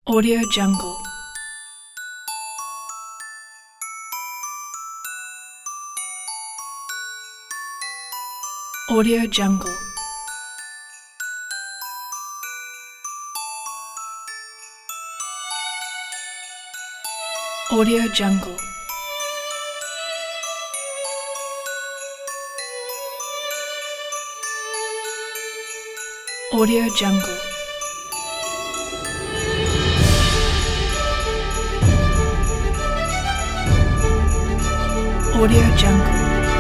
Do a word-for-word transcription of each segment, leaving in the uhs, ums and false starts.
Audio Jungle. Audio Jungle. Audio Jungle. Audio Jungle. Audio Jungle.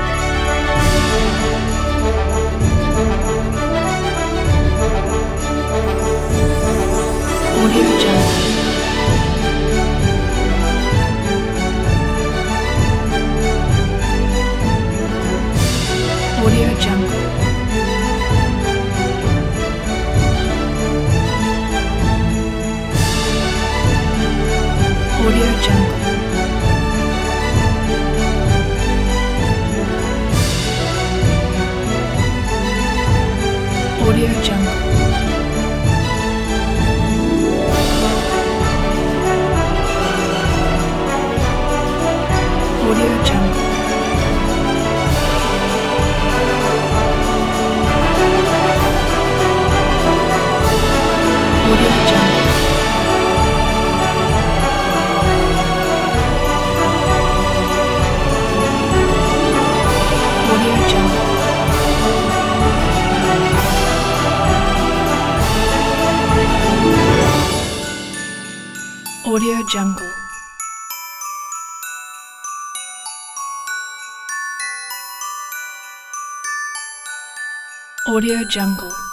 Audio Jungle. Audio Jungle. Audio Jungle. Audio Jungle. Audio Jungle. Audio Jungle. Audio Jungle. Audio Jungle. Audio Jungle.